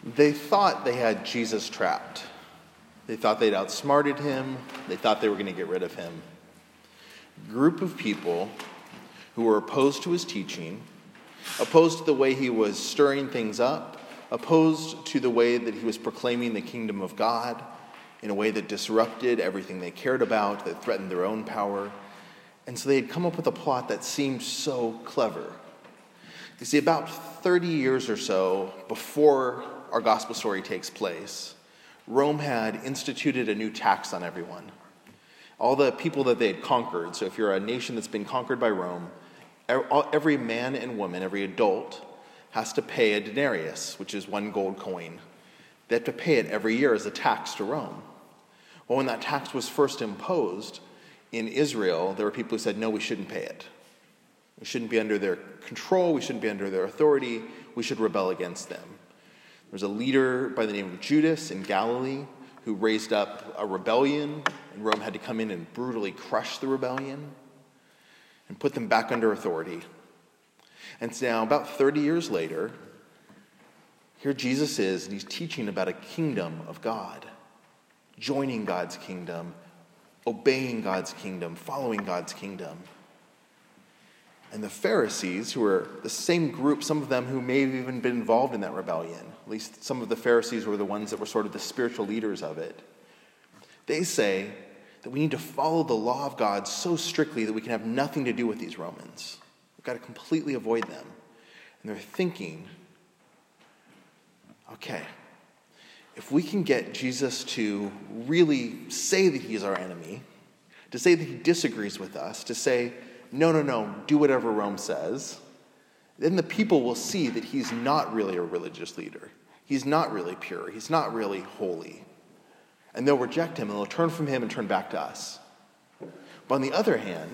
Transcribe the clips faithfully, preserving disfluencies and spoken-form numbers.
They thought they had Jesus trapped. They thought they'd outsmarted him. They thought they were going to get rid of him. A group of people who were opposed to his teaching, opposed to the way he was stirring things up, opposed to the way that he was proclaiming the kingdom of God in a way that disrupted everything they cared about, that threatened their own power. And so they had come up with a plot that seemed so clever. You see, about thirty years or so before our gospel story takes place, Rome had instituted a new tax on everyone. All the people that they had conquered, so if you're a nation that's been conquered by Rome, every man and woman, every adult, has to pay a denarius, which is one gold coin. They have to pay it every year as a tax to Rome. Well, when that tax was first imposed in Israel, there were people who said, no, we shouldn't pay it. We shouldn't be under their control. We shouldn't be under their authority. We should rebel against them. There was a leader by the name of Judas in Galilee who raised up a rebellion, and Rome had to come in and brutally crush the rebellion and put them back under authority. And so now, about thirty years later, here Jesus is, and he's teaching about a kingdom of God, joining God's kingdom, obeying God's kingdom, following God's kingdom. And the Pharisees, who were the same group, some of them who may have even been involved in that rebellion, at least some of the Pharisees were the ones that were sort of the spiritual leaders of it, they say that we need to follow the law of God so strictly that we can have nothing to do with these Romans. We've got to completely avoid them. And they're thinking, okay, if we can get Jesus to really say that he's our enemy, to say that he disagrees with us, to say, no, no, no, do whatever Rome says, then the people will see that he's not really a religious leader. He's not really pure. He's not really holy. And they'll reject him, and they'll turn from him and turn back to us. But on the other hand,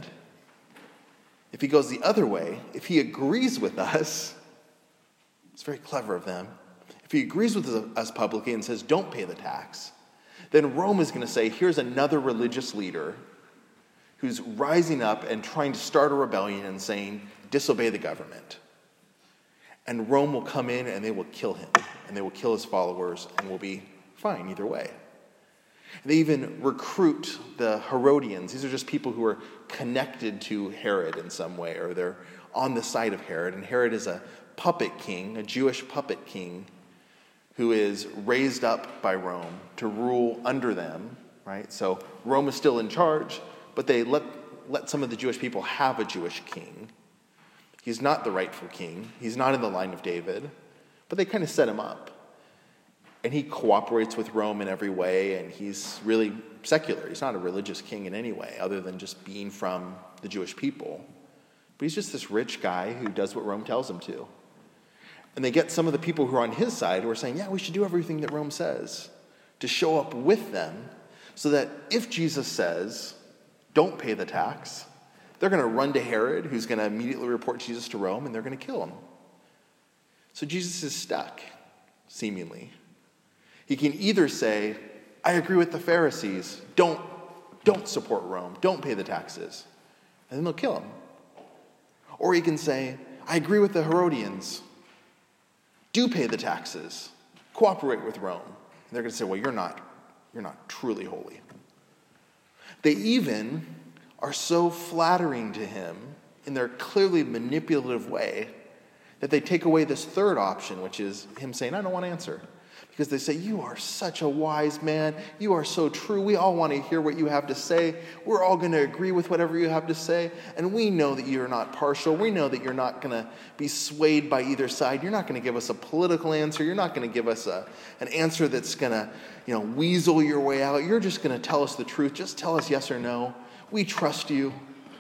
if he goes the other way, if he agrees with us, it's very clever of them. If he agrees with us publicly and says, don't pay the tax, then Rome is going to say, here's another religious leader who's rising up and trying to start a rebellion and saying, disobey the government. And Rome will come in and they will kill him, and they will kill his followers, and we'll be fine either way. They even recruit the Herodians. These are just people who are connected to Herod in some way, or they're on the side of Herod. And Herod is a puppet king, a Jewish puppet king, who is raised up by Rome to rule under them, right? So Rome is still in charge, but they let, let some of the Jewish people have a Jewish king. He's not the rightful king. He's not in the line of David, but they kind of set him up. And he cooperates with Rome in every way, and he's really secular. He's not a religious king in any way, other than just being from the Jewish people. But he's just this rich guy who does what Rome tells him to. And they get some of the people who are on his side who are saying, yeah, we should do everything that Rome says, to show up with them, so that if Jesus says, don't pay the tax, they're going to run to Herod, who's going to immediately report Jesus to Rome, and they're going to kill him. So Jesus is stuck, seemingly. He can either say, I agree with the Pharisees, don't, don't support Rome, don't pay the taxes, and then they'll kill him. Or he can say, I agree with the Herodians, do pay the taxes, cooperate with Rome. And they're going to say, well, you're not, you're not truly holy. They even are so flattering to him in their clearly manipulative way that they take away this third option, which is him saying, I don't want to answer. Because they say, you are such a wise man. You are so true. We all want to hear what you have to say. We're all going to agree with whatever you have to say. And we know that you're not partial. We know that you're not going to be swayed by either side. You're not going to give us a political answer. You're not going to give us a, an answer that's going to, you know, weasel your way out. You're just going to tell us the truth. Just tell us yes or no. We trust you.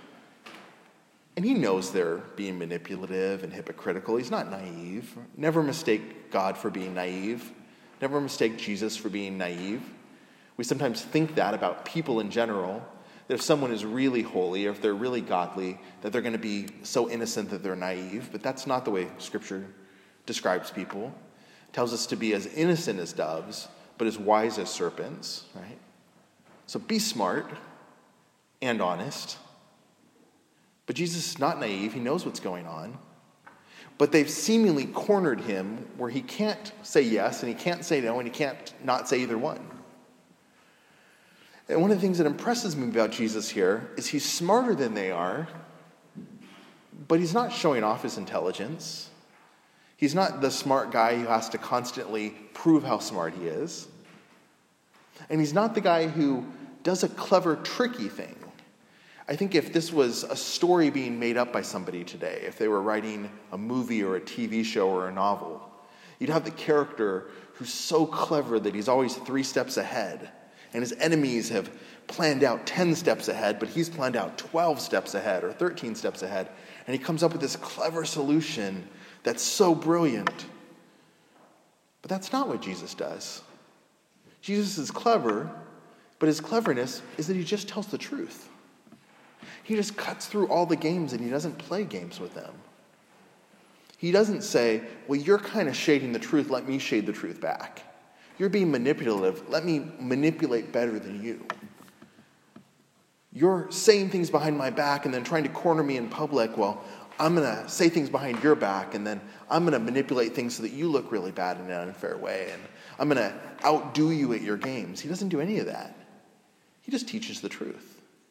And he knows they're being manipulative and hypocritical. He's not naive. Never mistake God for being naive. Never mistake Jesus for being naive. We sometimes think that about people in general, that if someone is really holy or if they're really godly, that they're going to be so innocent that they're naive. But that's not the way Scripture describes people. It tells us to be as innocent as doves, but as wise as serpents, right? So be smart and honest. But Jesus is not naive. He knows what's going on. But they've seemingly cornered him where he can't say yes and he can't say no and he can't not say either one. And one of the things that impresses me about Jesus here is he's smarter than they are, but he's not showing off his intelligence. He's not the smart guy who has to constantly prove how smart he is. And he's not the guy who does a clever, tricky thing. I think if this was a story being made up by somebody today, if they were writing a movie or a T V show or a novel, you'd have the character who's so clever that he's always three steps ahead. And his enemies have planned out ten steps ahead, but he's planned out twelve steps ahead or thirteen steps ahead. And he comes up with this clever solution that's so brilliant. But that's not what Jesus does. Jesus is clever, but his cleverness is that he just tells the truth. He just cuts through all the games and he doesn't play games with them. He doesn't say, well, you're kind of shading the truth, let me shade the truth back. You're being manipulative, let me manipulate better than you. You're saying things behind my back and then trying to corner me in public. Well, I'm going to say things behind your back and then I'm going to manipulate things so that you look really bad in an unfair way. And I'm going to outdo you at your games. He doesn't do any of that. He just teaches the truth.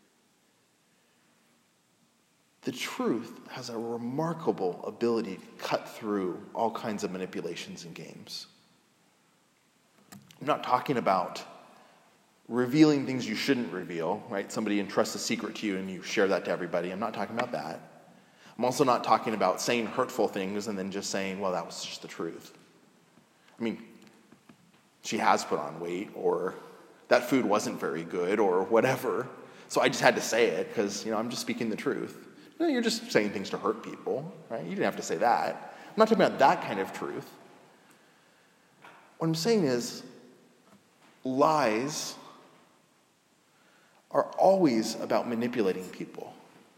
The truth has a remarkable ability to cut through all kinds of manipulations and games. I'm not talking about revealing things you shouldn't reveal, right? Somebody entrusts a secret to you and you share that to everybody. I'm not talking about that. I'm also not talking about saying hurtful things and then just saying, well, that was just the truth. I mean, she has put on weight, or that food wasn't very good, or whatever. So I just had to say it because, you know, I'm just speaking the truth. No, you're just saying things to hurt people, right? You didn't have to say that. I'm not talking about that kind of truth. What I'm saying is, lies are always about manipulating people.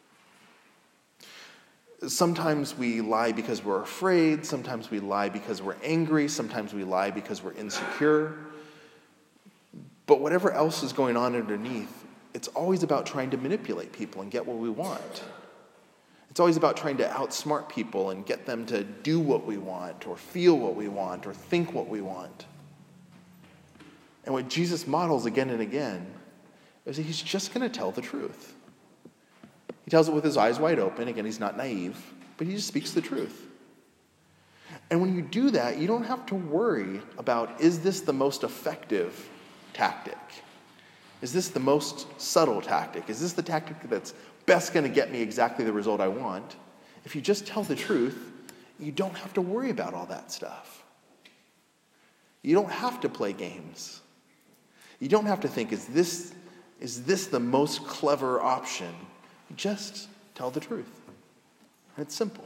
Sometimes we lie because we're afraid. Sometimes we lie because we're angry. Sometimes we lie because we're insecure. But whatever else is going on underneath, it's always about trying to manipulate people and get what we want. It's always about trying to outsmart people and get them to do what we want or feel what we want or think what we want. And what Jesus models again and again is that he's just going to tell the truth. He tells it with his eyes wide open. Again, he's not naive, but he just speaks the truth. And when you do that, you don't have to worry about, is this the most effective tactic? Is this the most subtle tactic? Is this the tactic that's best going to get me exactly the result I want? If you just tell the truth, you don't have to worry about all that stuff. You don't have to play games. You don't have to think, is this, is this the most clever option? You just tell the truth. And it's simple.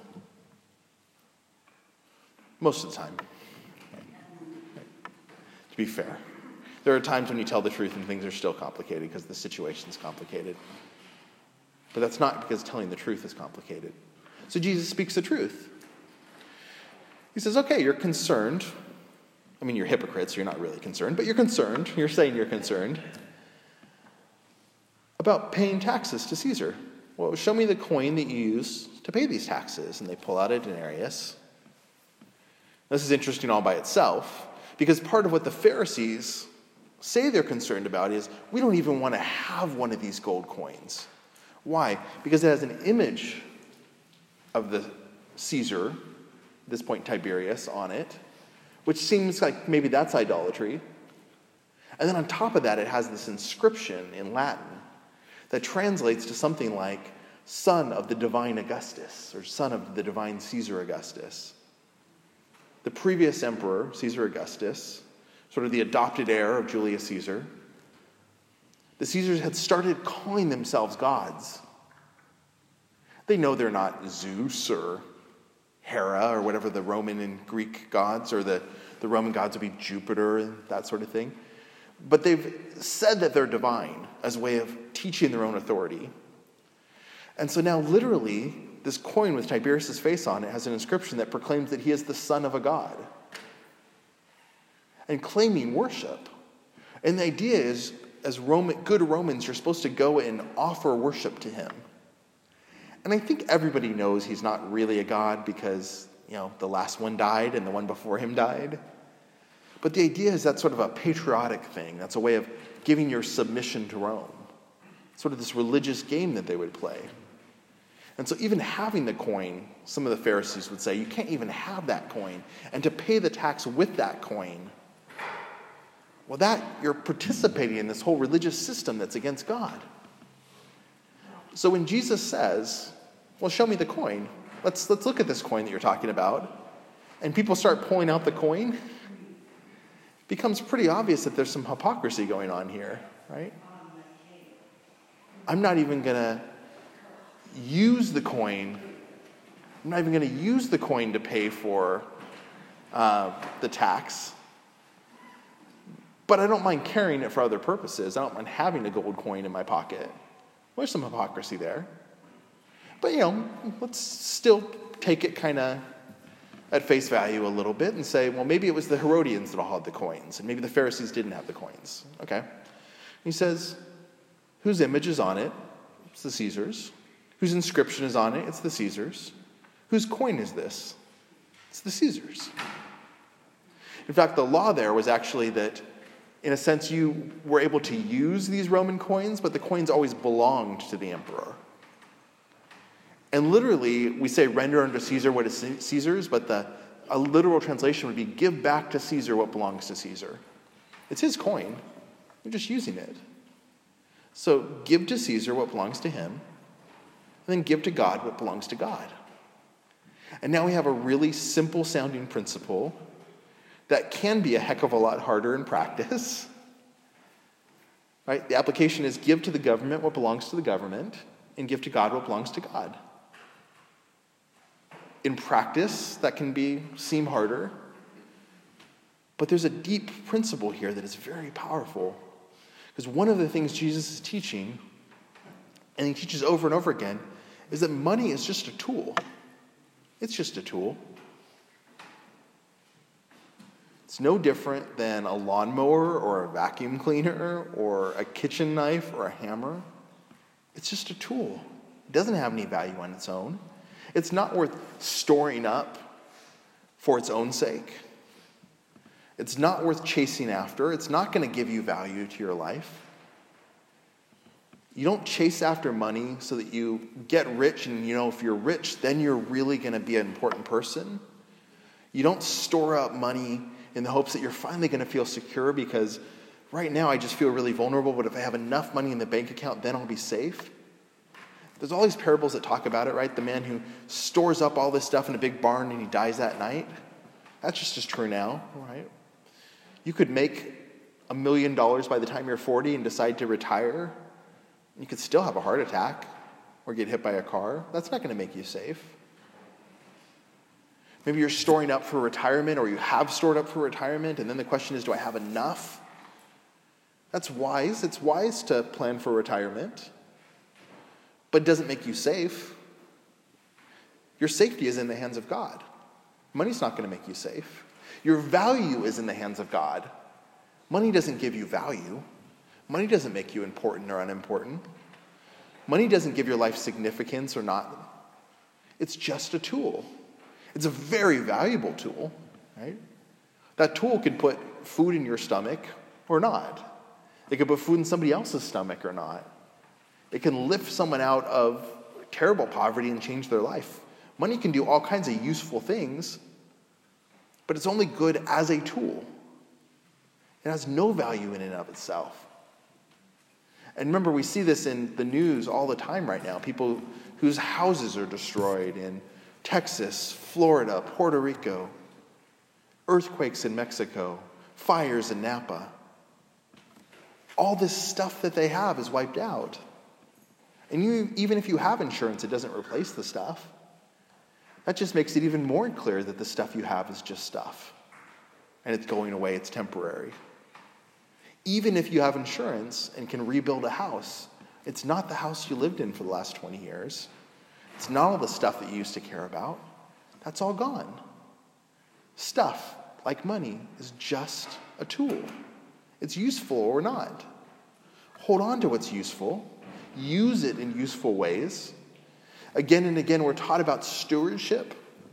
Most of the time. To be fair. There are times when you tell the truth and things are still complicated because the situation's complicated. But that's not because telling the truth is complicated. So Jesus speaks the truth. He says, okay, you're concerned. I mean, you're hypocrites, so you're not really concerned, but you're concerned. You're saying you're concerned about paying taxes to Caesar. Well, show me the coin that you use to pay these taxes. And they pull out a denarius. This is interesting all by itself, because part of what the Pharisees say they're concerned about is, we don't even want to have one of these gold coins. Why? Because it has an image of the Caesar, at this point Tiberius, on it, which seems like maybe that's idolatry. And then on top of that, it has this inscription in Latin that translates to something like son of the divine Augustus, or son of the divine Caesar Augustus. The previous emperor, Caesar Augustus, sort of the adopted heir of Julius Caesar, the Caesars had started calling themselves gods. They know they're not Zeus or Hera or whatever the Roman and Greek gods, or the, the Roman gods would be Jupiter and that sort of thing. But they've said that they're divine as a way of teaching their own authority. And so now literally, this coin with Tiberius' face on it has an inscription that proclaims that he is the son of a god. And claiming worship. And the idea is, as Roman, good Romans, you're supposed to go and offer worship to him. And I think everybody knows he's not really a god because, you know, the last one died and the one before him died. But the idea is that's sort of a patriotic thing. That's a way of giving your submission to Rome. Sort of this religious game that they would play. And so even having the coin, some of the Pharisees would say, you can't even have that coin. And to pay the tax with that coin, well, that you're participating in this whole religious system that's against God. So when Jesus says, well, show me the coin. Let's, let's look at this coin that you're talking about. And people start pulling out the coin. It becomes pretty obvious that there's some hypocrisy going on here, right? I'm not even going to use the coin. I'm not even going to use the coin to pay for uh, the tax. But I don't mind carrying it for other purposes. I don't mind having a gold coin in my pocket. There's some hypocrisy there. But, you know, let's still take it kind of at face value a little bit and say, well, maybe it was the Herodians that all had the coins, and maybe the Pharisees didn't have the coins. Okay. He says, whose image is on it? It's the Caesar's. Whose inscription is on it? It's the Caesar's. Whose coin is this? It's the Caesar's. In fact, the law there was actually that, in a sense, you were able to use these Roman coins, but the coins always belonged to the emperor. And literally, we say render unto Caesar what is Caesar's, but the a literal translation would be give back to Caesar what belongs to Caesar. It's his coin. You're just using it. So give to Caesar what belongs to him, and then give to God what belongs to God. And now we have a really simple sounding principle that can be a heck of a lot harder in practice. Right? The application is give to the government what belongs to the government, and give to God what belongs to God. In practice, that can be seem harder, but there's a deep principle here that is very powerful. Because one of the things Jesus is teaching, and he teaches over and over again, is that money is just a tool. It's just a tool. It's no different than a lawnmower or a vacuum cleaner or a kitchen knife or a hammer. It's just a tool. It doesn't have any value on its own. It's not worth storing up for its own sake. It's not worth chasing after. It's not going to give you value to your life. You don't chase after money so that you get rich, and you know if you're rich, then you're really going to be an important person. You don't store up money in the hopes that you're finally going to feel secure because right now I just feel really vulnerable, but if I have enough money in the bank account, then I'll be safe. There's all these parables that talk about it, right? The man who stores up all this stuff in a big barn and he dies that night. That's just as true now, right? You could make a million dollars by the time you're forty and decide to retire. You could still have a heart attack or get hit by a car. That's not going to make you safe. Maybe you're storing up for retirement, or you have stored up for retirement, and then the question is, do I have enough? That's wise. It's wise to plan for retirement, but it doesn't make you safe. Your safety is in the hands of God. Money's not going to make you safe. Your value is in the hands of God. Money doesn't give you value. Money doesn't make you important or unimportant. Money doesn't give your life significance or not. It's just a tool. It's a very valuable tool, right? That tool could put food in your stomach or not. It could put food in somebody else's stomach or not. It can lift someone out of terrible poverty and change their life. Money can do all kinds of useful things, but it's only good as a tool. It has no value in and of itself. And remember, we see this in the news all the time right now. People whose houses are destroyed in Texas, Florida, Puerto Rico, earthquakes in Mexico, fires in Napa. All this stuff that they have is wiped out. And you, even if you have insurance, it doesn't replace the stuff. That just makes it even more clear that the stuff you have is just stuff. And it's going away, it's temporary. Even if you have insurance and can rebuild a house, it's not the house you lived in for the last twenty years. It's not all the stuff that you used to care about. That's all gone. Stuff, like money, is just a tool. It's useful or not. Hold on to what's useful. Use it in useful ways. Again and again, we're taught about stewardship.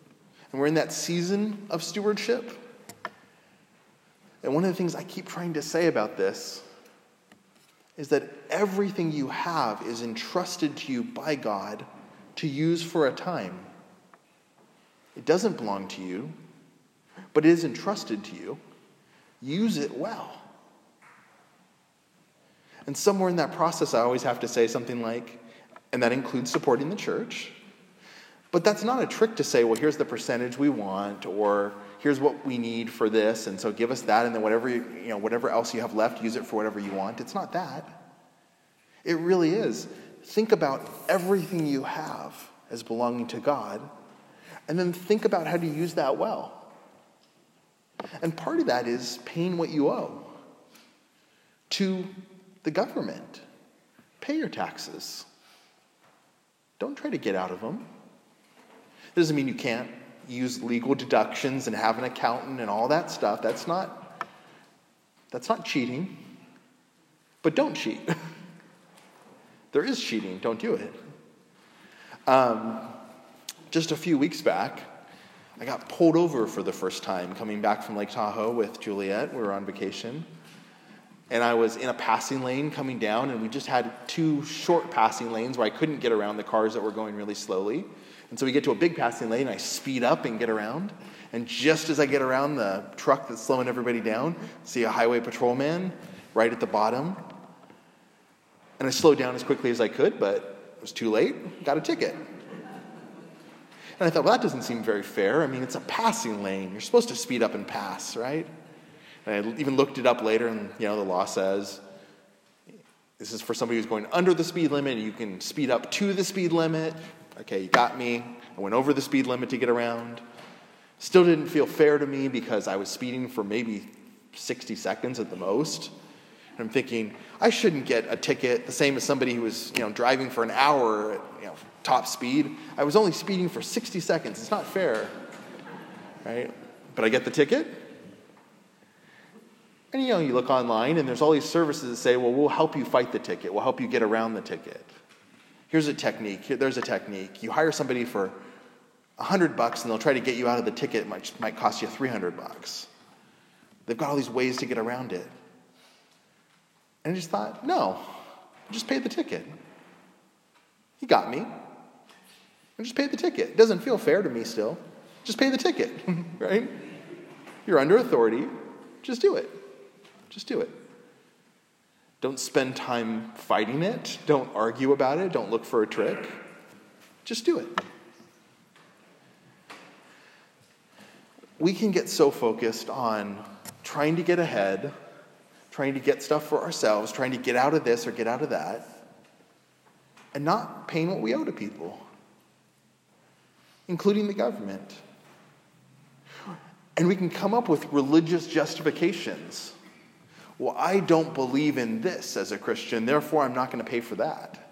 And we're in that season of stewardship. And one of the things I keep trying to say about this is that everything you have is entrusted to you by God to use for a time. It doesn't belong to you, but it is entrusted to you. Use it well. And somewhere in that process, I always have to say something like, and that includes supporting the church, but that's not a trick to say, well, here's the percentage we want, or here's what we need for this, and so give us that, and then whatever you, you know, whatever else you have left, use it for whatever you want. It's not that. It really is. Think about everything you have as belonging to God, and then think about how to use that well. And part of that is paying what you owe to the government. Pay your taxes. Don't try to get out of them. It doesn't mean you can't use legal deductions and have an accountant and all that stuff. That's not, that's not cheating. But don't cheat. There is cheating. Don't do it. Um, just a few weeks back, I got pulled over for the first time coming back from Lake Tahoe with Juliet. We were on vacation. And I was in a passing lane coming down, and we just had two short passing lanes where I couldn't get around the cars that were going really slowly. And so we get to a big passing lane, and I speed up and get around. And just as I get around the truck that's slowing everybody down, see a highway patrolman right at the bottom. And I slowed down as quickly as I could, but it was too late. Got a ticket. And I thought, well, that doesn't seem very fair. I mean, it's a passing lane. You're supposed to speed up and pass, right? And I even looked it up later, and, you know, the law says this is for somebody who's going under the speed limit. You can speed up to the speed limit. Okay, you got me. I went over the speed limit to get around. Still didn't feel fair to me because I was speeding for maybe sixty seconds at the most. And I'm thinking, I shouldn't get a ticket the same as somebody who was, you know, driving for an hour at, you know, top speed. I was only speeding for sixty seconds. It's not fair, right? But I get the ticket. And, you know, you look online, and there's all these services that say, well, we'll help you fight the ticket. We'll help you get around the ticket. Here's a technique. Here, there's a technique. You hire somebody for a hundred bucks, and they'll try to get you out of the ticket. It might, might cost you three hundred bucks. They've got all these ways to get around it. And I just thought, no, just pay the ticket. He got me. I just paid the ticket. It doesn't feel fair to me still. Just pay the ticket, right? You're under authority. Just do it. Just do it. Don't spend time fighting it. Don't argue about it. Don't look for a trick. Just do it. We can get so focused on trying to get ahead, trying to get stuff for ourselves, trying to get out of this or get out of that, and not paying what we owe to people, including the government. And we can come up with religious justifications. Well, I don't believe in this as a Christian, therefore I'm not going to pay for that.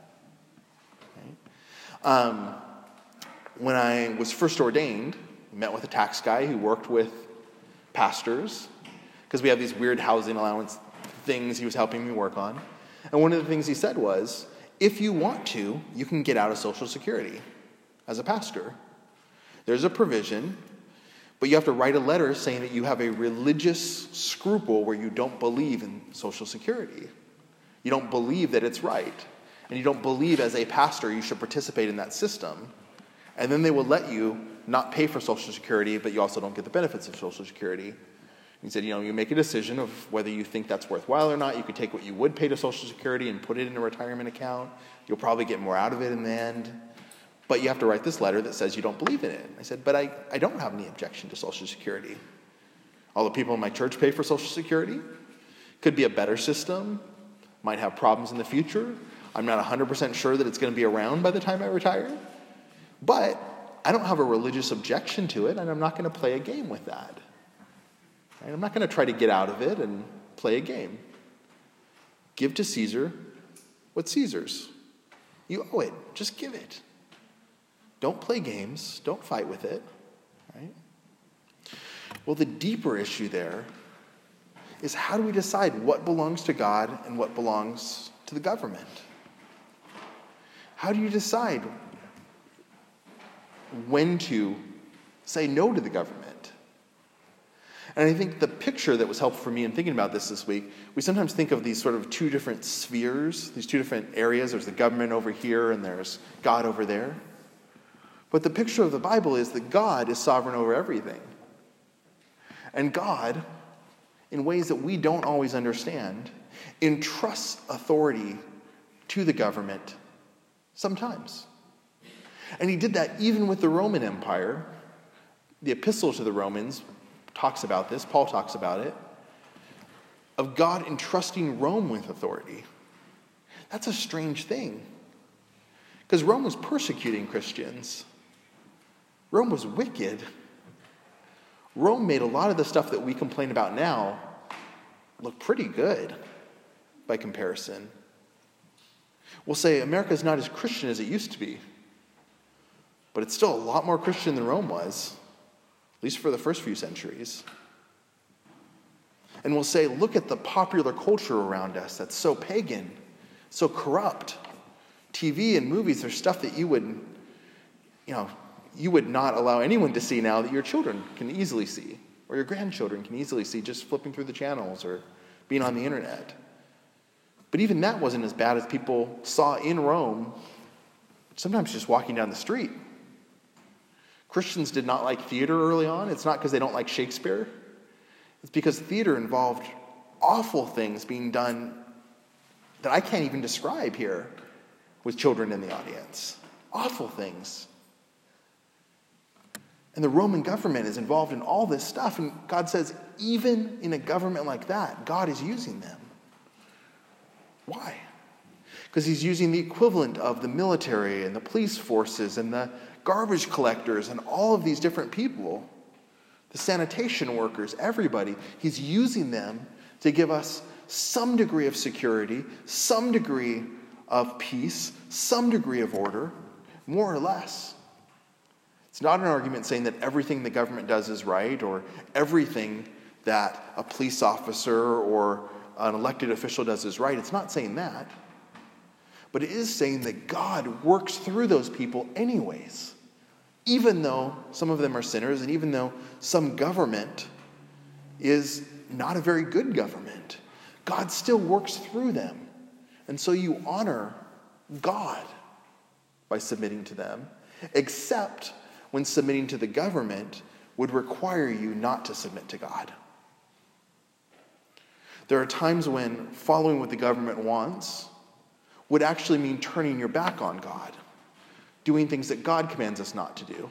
Okay? Um, when I was first ordained, I met with a tax guy who worked with pastors, because we have these weird housing allowance things he was helping me work on. And one of the things he said was, if you want to, you can get out of Social Security as a pastor. There's a provision, but you have to write a letter saying that you have a religious scruple where you don't believe in Social Security. You don't believe that it's right. And you don't believe as a pastor you should participate in that system. And then they will let you not pay for Social Security, but you also don't get the benefits of Social Security. He said, you know, you make a decision of whether you think that's worthwhile or not. You could take what you would pay to Social Security and put it in a retirement account. You'll probably get more out of it in the end. But you have to write this letter that says you don't believe in it. I said, but I, I don't have any objection to Social Security. All the people in my church pay for Social Security. Could be a better system. Might have problems in the future. I'm not one hundred percent sure that it's going to be around by the time I retire. But I don't have a religious objection to it, and I'm not going to play a game with that. Right? I'm not going to try to get out of it and play a game. Give to Caesar what's Caesar's. You owe it. Just give it. Don't play games. Don't fight with it. Right? Well, the deeper issue there is, how do we decide what belongs to God and what belongs to the government? How do you decide when to Say no to the government. And I think the picture that was helpful for me in thinking about this this week, we sometimes think of these sort of two different spheres, these two different areas. There's the government over here and there's God over there. But the picture of the Bible is that God is sovereign over everything. And God, in ways that we don't always understand, entrusts authority to the government sometimes. And he did that even with the Roman Empire. The epistle to the Romans talks about this, Paul talks about it, of God entrusting Rome with authority. That's a strange thing. Because Rome was persecuting Christians. Rome was wicked. Rome made a lot of the stuff that we complain about now look pretty good by comparison. We'll say America's not as Christian as it used to be, but it's still a lot more Christian than Rome was, at least for the first few centuries. And we'll say, look at the popular culture around us that's so pagan, so corrupt. T V and movies are stuff that you would, you know, you would not allow anyone to see now that your children can easily see, or your grandchildren can easily see just flipping through the channels or being on the internet. But even that wasn't as bad as people saw in Rome, sometimes just walking down the street. Christians did not like theater early on. It's not because they don't like Shakespeare. It's because theater involved awful things being done that I can't even describe here with children in the audience. Awful things. And the Roman government is involved in all this stuff. And God says, even in a government like that, God is using them. Why? Because he's using the equivalent of the military and the police forces and the garbage collectors and all of these different people, the sanitation workers, everybody. He's using them to give us some degree of security, some degree of peace, some degree of order, more or less. It's not an argument saying that everything the government does is right or everything that a police officer or an elected official does is right. It's not saying that. But it is saying that God works through those people anyways, even though some of them are sinners and even though some government is not a very good government. God still works through them. And so you honor God by submitting to them, except when submitting to the government would require you not to submit to God. There are times when following what the government wants would actually mean turning your back on God, doing things that God commands us not to do.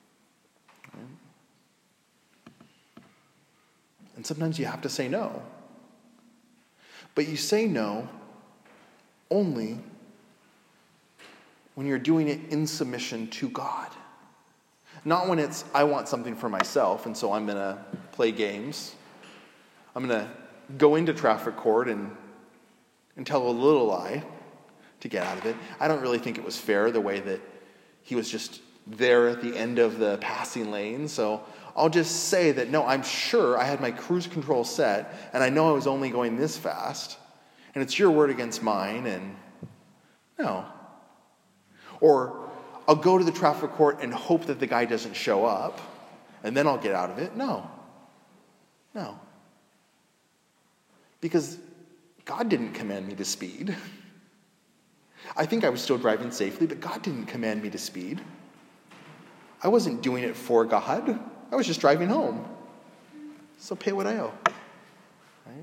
And sometimes you have to say no. But you say no only when you're doing it in submission to God. Not when it's, I want something for myself, and so I'm going to play games. I'm going to go into traffic court and, and tell a little lie to get out of it. I don't really think it was fair the way that he was just there at the end of the passing lane. So I'll just say that, no, I'm sure I had my cruise control set, and I know I was only going this fast, and it's your word against mine, and no. Or I'll go to the traffic court and hope that the guy doesn't show up, and then I'll get out of it. No. No. Because God didn't command me to speed. I think I was still driving safely, but God didn't command me to speed. I wasn't doing it for God. I was just driving home. So pay what I owe. Right?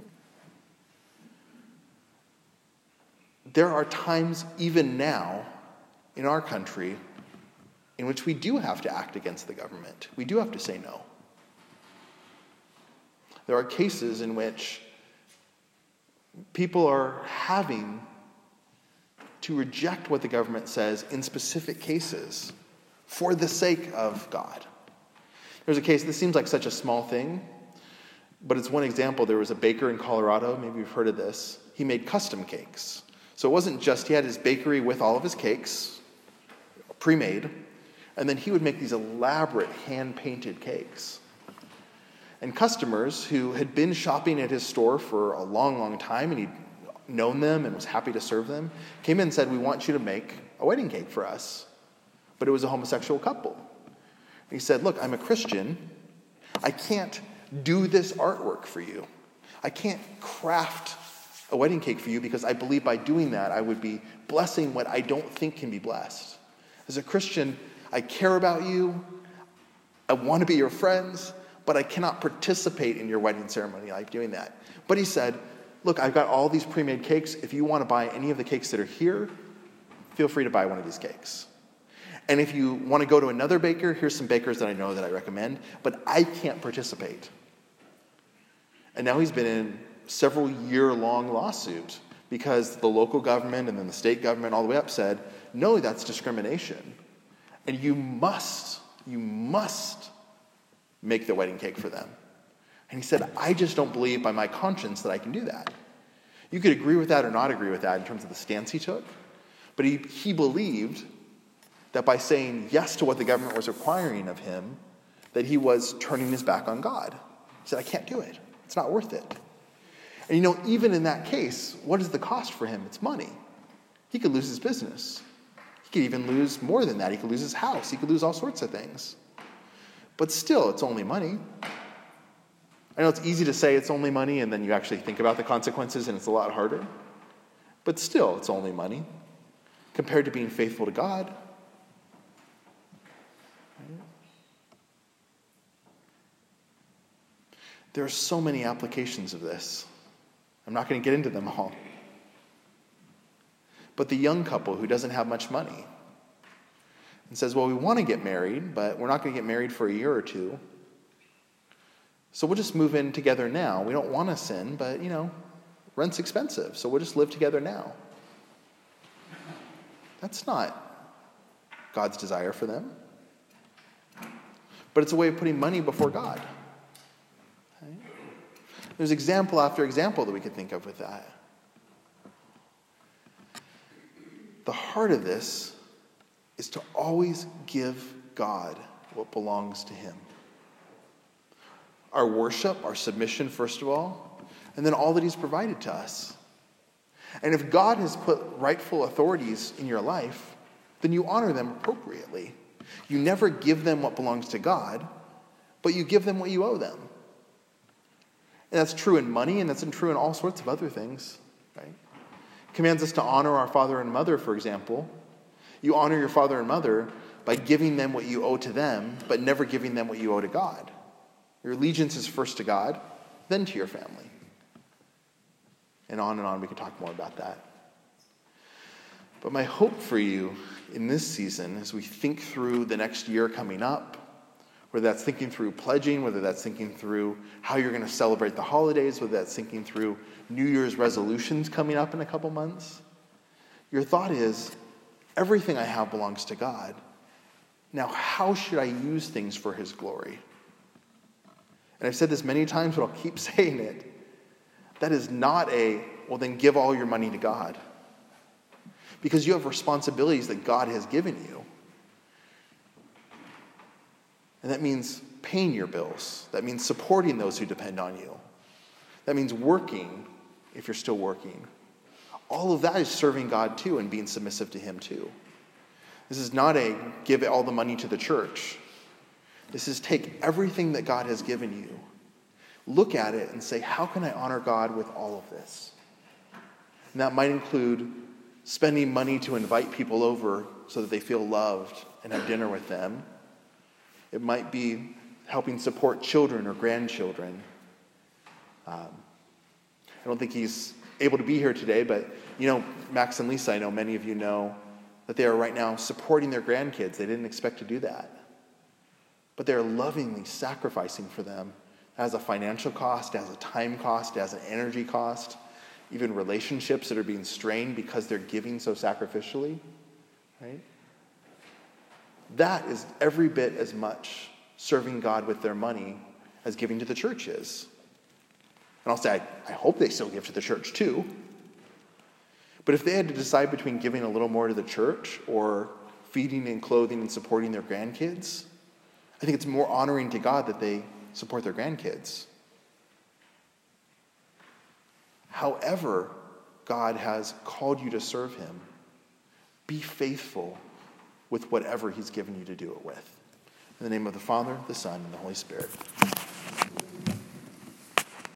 There are times, even now, in our country, in which we do have to act against the government. We do have to say no. There are cases in which people are having to reject what the government says in specific cases for the sake of God. There's a case, this seems like such a small thing, but it's one example. There was a baker in Colorado, maybe you've heard of this. He made custom cakes. So it wasn't just, he had his bakery with all of his cakes, pre-made, and then he would make these elaborate hand-painted cakes. And customers who had been shopping at his store for a long, long time, and he'd known them and was happy to serve them, came in and said, we want you to make a wedding cake for us. But it was a homosexual couple. He said, look, I'm a Christian. I can't do this artwork for you. I can't craft a wedding cake for you because I believe by doing that I would be blessing what I don't think can be blessed. As a Christian, I care about you. I want to be your friends, but I cannot participate in your wedding ceremony like doing that. But he said, look, I've got all these pre-made cakes. If you want to buy any of the cakes that are here, feel free to buy one of these cakes. And if you want to go to another baker, here's some bakers that I know that I recommend, but I can't participate. And now he's been in several year-long lawsuit because the local government and then the state government all the way up said, no, that's discrimination. And you must, you must make the wedding cake for them. And he said, I just don't believe by my conscience that I can do that. You could agree with that or not agree with that in terms of the stance he took, but he, he believed that by saying yes to what the government was requiring of him, that he was turning his back on God. He said, I can't do it. It's not worth it. And you know, even in that case, what is the cost for him? It's money. He could lose his business. He could even lose more than that. He could lose his house. He could lose all sorts of things. But still, it's only money. I know it's easy to say it's only money, and then you actually think about the consequences, and it's a lot harder. But still, it's only money compared to being faithful to God. There are so many applications of this. I'm not going to get into them all. But the young couple who doesn't have much money and says, well, we want to get married, but we're not going to get married for a year or two. So we'll just move in together now. We don't want to sin, but, you know, rent's expensive, so we'll just live together now. That's not God's desire for them. But it's a way of putting money before God. Right? There's example after example that we could think of with that. The heart of this is to always give God what belongs to him. Our worship, our submission, first of all, and then all that he's provided to us. And if God has put rightful authorities in your life, then you honor them appropriately. You never give them what belongs to God, but you give them what you owe them. And that's true in money, and that's true in all sorts of other things, right? It commands us to honor our father and mother, for example. You honor your father and mother by giving them what you owe to them, but never giving them what you owe to God. Your allegiance is first to God, then to your family. And on and on, we could talk more about that. But my hope for you in this season, as we think through the next year coming up, whether that's thinking through pledging, whether that's thinking through how you're going to celebrate the holidays, whether that's thinking through New Year's resolutions coming up in a couple months, your thought is, everything I have belongs to God. Now, how should I use things for his glory? And I've said this many times, but I'll keep saying it. That is not a, well, then give all your money to God. Because you have responsibilities that God has given you. And that means paying your bills. That means supporting those who depend on you. That means working if you're still working. All of that is serving God too and being submissive to him too. This is not a give all the money to the church. This is take everything that God has given you, look at it and say, how can I honor God with all of this? And that might include spending money to invite people over so that they feel loved and have dinner with them. It might be helping support children or grandchildren. Um, I don't think he's able to be here today, but you know, Max and Lisa, I know many of you know that they are right now supporting their grandkids. They didn't expect to do that. But they're lovingly sacrificing for them. It has a financial cost, it has a time cost, it has an energy cost, even relationships that are being strained because they're giving so sacrificially, right? That is every bit as much serving God with their money as giving to the church is. And I'll say, I, I hope they still give to the church too. But if they had to decide between giving a little more to the church or feeding and clothing and supporting their grandkids, I think it's more honoring to God that they support their grandkids. However, God has called you to serve him. Be faithful with whatever he's given you to do it with. In the name of the Father, the Son, and the Holy Spirit.